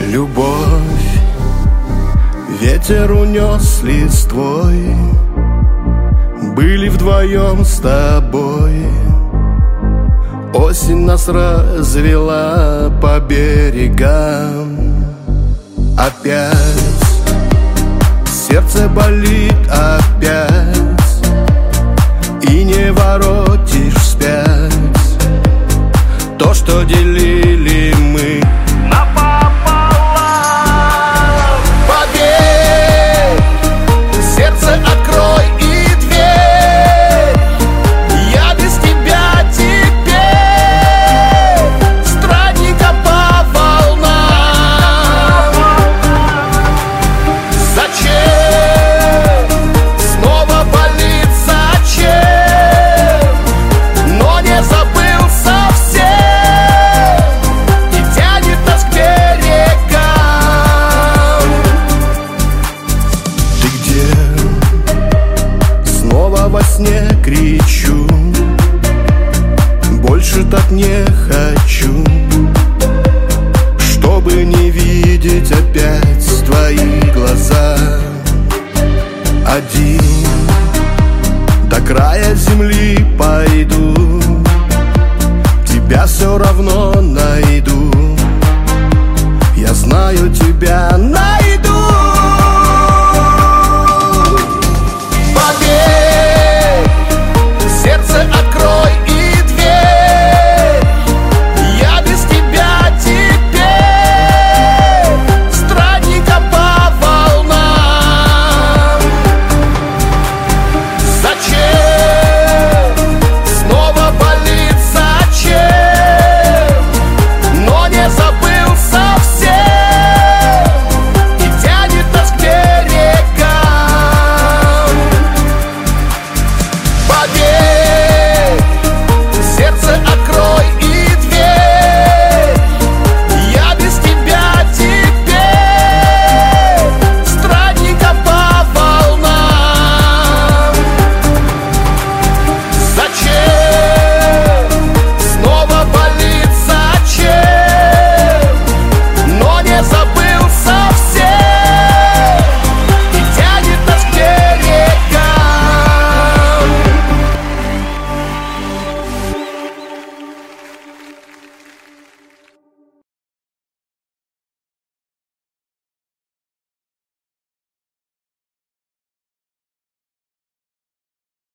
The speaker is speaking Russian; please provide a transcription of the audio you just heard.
Любовь, ветер унес листвой, были вдвоем с тобой. Осень нас развела по берегам. Опять сердце болит, опять, и не воротишь вспять то, что делили мы напополам. Поверь, сердце открой и дверь, я без тебя теперь странника по волнам. Зачем снова болит, зачем, но не забыл совсем и тянет нас к берегам. Ты где? Снова во сне кричу, больше так не хочу, чтобы не видеть опять твои глаза. Один до края земли пойду, тебя все равно найду. Я знаю, тебя